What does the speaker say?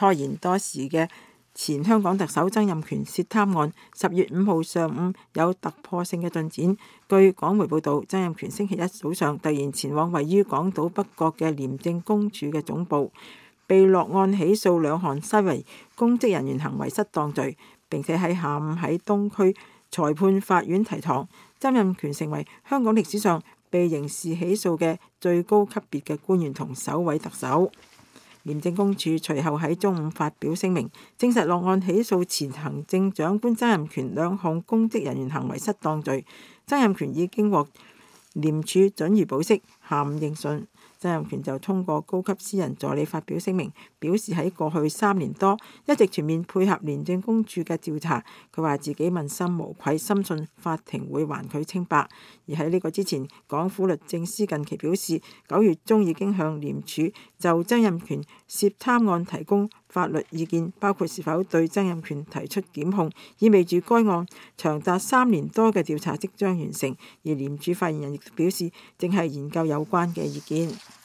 拖延多時嘅前香港特首曾蔭權涉貪案，10月5號上午有突破性嘅進展。據港媒報導，曾蔭權星期一早上突然前往位於港島北角嘅廉政公署嘅總部，被落案起訴2項西圍公職人員行為失當罪，並且喺下午喺東區裁判法院提堂。曾蔭權成為香港歷史上被刑事起訴嘅最高級別嘅官員同首位特首。廉政公署隨後喺中午發表聲明，證實落案起訴前行政長官曾蔭權2項公職人員行為失當罪。曾蔭權已經獲廉署准予保釋，下午應訊。曾蔭權就通過高級私人助理發表聲明，表示喺過去3年多一直全面配合廉政公署嘅調查。佢話自己問心無愧，深信法庭會還佢清白。而喺呢個之前，港府律政司近期表示，9月中已經向廉署就曾蔭權涉貪案提供法律意見，包括是否對曾蔭權提出檢控，意味住該案長達3年多嘅調查即將完成。而廉署發言人亦表示，正係研究有關嘅意見。